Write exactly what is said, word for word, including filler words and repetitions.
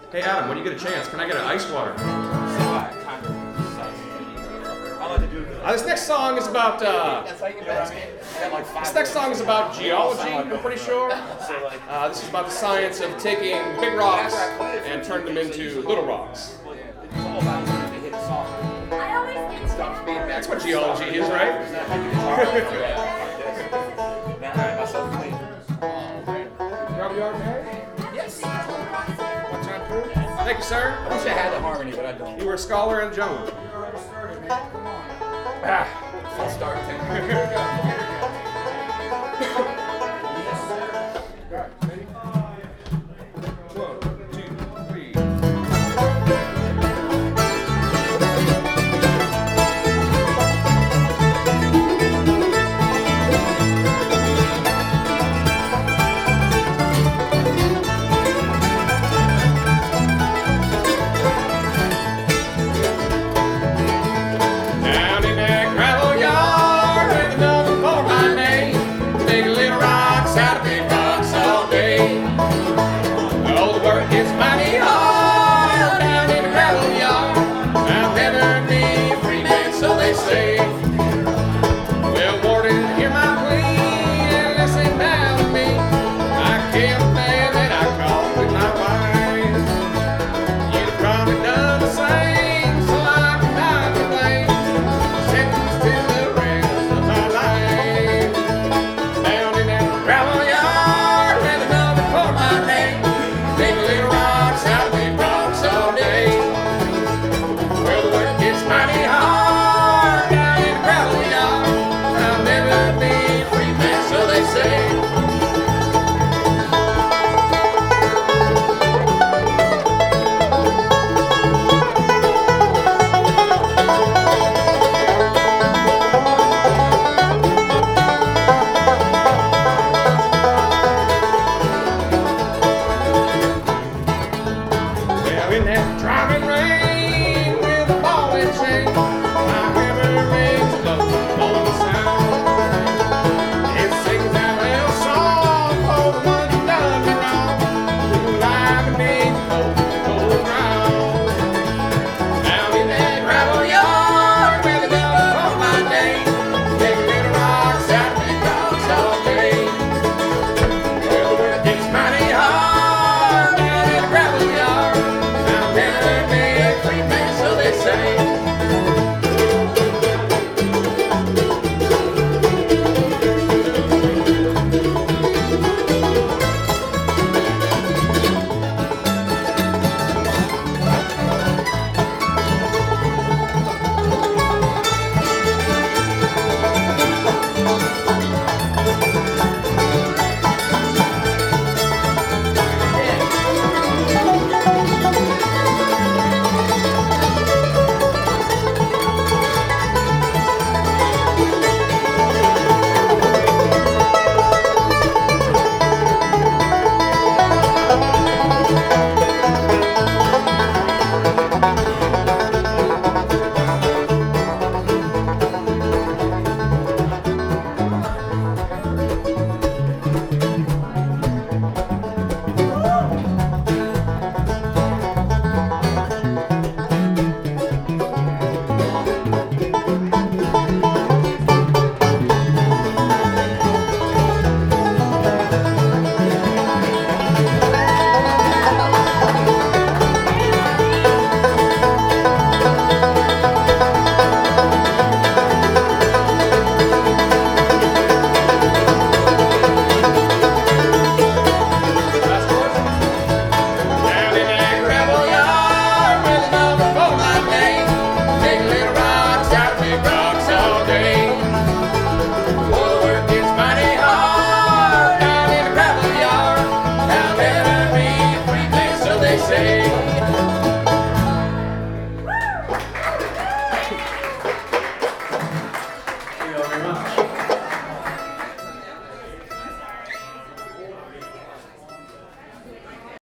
Hey Adam, when you get a chance, can I get an ice water? Uh, this next song is about. Uh, this next song is about geology. I'm pretty sure. Uh, this is about the science of taking big rocks and turning them into little rocks. That's what geology is, right? Robbie, you are married? Yes. One time through? Thank you, sir. I wish I had the harmony, but I don't. You were a scholar and a gentleman. Ah, I'll start. One, two, three. Down in that gravel yard with another for my name, making little rocks out of big rocks all day. Oh, the work is mighty hard down in the gravel yard. I'll never be a free man, so they say. Well, warden, hear my plea and listen now to me. I killed a man that I caught with my wife. You'd probably done the same, so I can die to blame. Sentenced to the rest of my life. Down in that gravel yard with another for my name, making little rocks out of big rocks all day. Well, the work gets mighty hard down in the gravel yard. I'll never be a free man, so they say. Well, in that dry